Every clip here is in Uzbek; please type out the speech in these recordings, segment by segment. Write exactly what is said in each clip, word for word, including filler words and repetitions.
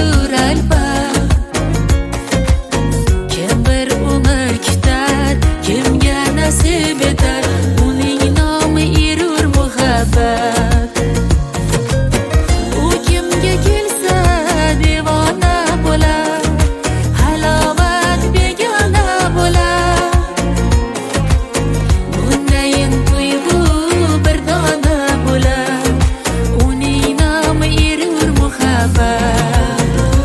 erur albat. Kim bir umr kutar, kimga nasib etar, uning nomi erur muhabbat. U kimga kelsa devona bo'lar, halovat begona bo'lar. Bundayin tuyg'u bir dona bo'lar, uning nomi erur muhabbat.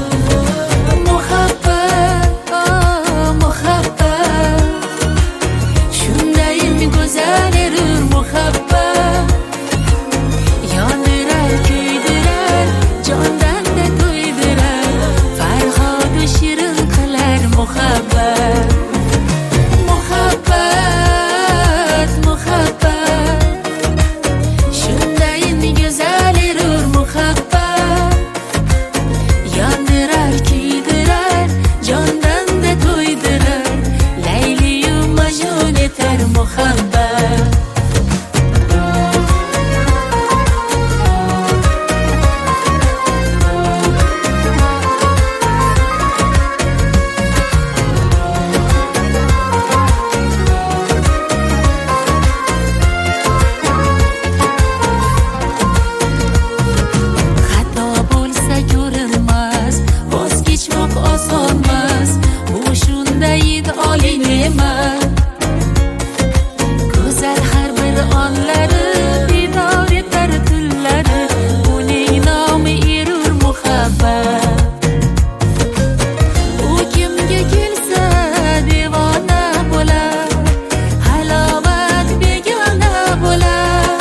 Muhabbat, oh muhabbat, shundayin go'zal erur muhabbat. Yondirar, kuydirar, jondan da to'ydirar, farhodi shirin qilar muhabbat. Muhabbat, muhabbat, shundayin go'zal erur muhabbat. Yondirar, kuydirar, jondan da to'ydirar, Layliyu Majnun etar muhabbat. Xato bo'lsa ko'rinmas, voz kechmoq osonmas, bu shunday edi oliy ne'mat. Go'zal har bir onlari, bedor etar tunlari, uning nomi erur muhabbat. U kimga kelsa devona bo'lar, halovat begona bo'lar.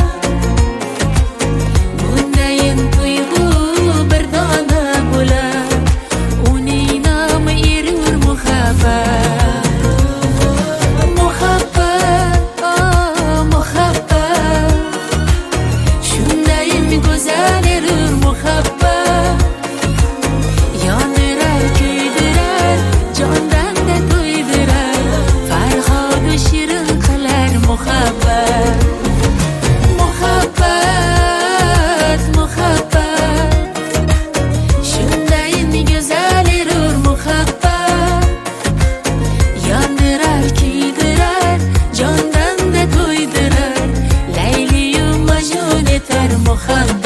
Bundayin tuyg'u bir dona bo'lar, uning nomi erur muhabbat. Muhabbat, oh muhabbat, shundayin go'zal erur muhabbat. Yondirar, kuydirar, jondan da to'ydirar, farhodi shirin qilar muhabbat. Muhabbat, muhabbat, shundayin go'zal erur muhabbat. Yondirar, kuydirar, jondan da to'ydirar, Layliyu Majnun etar muhabbat.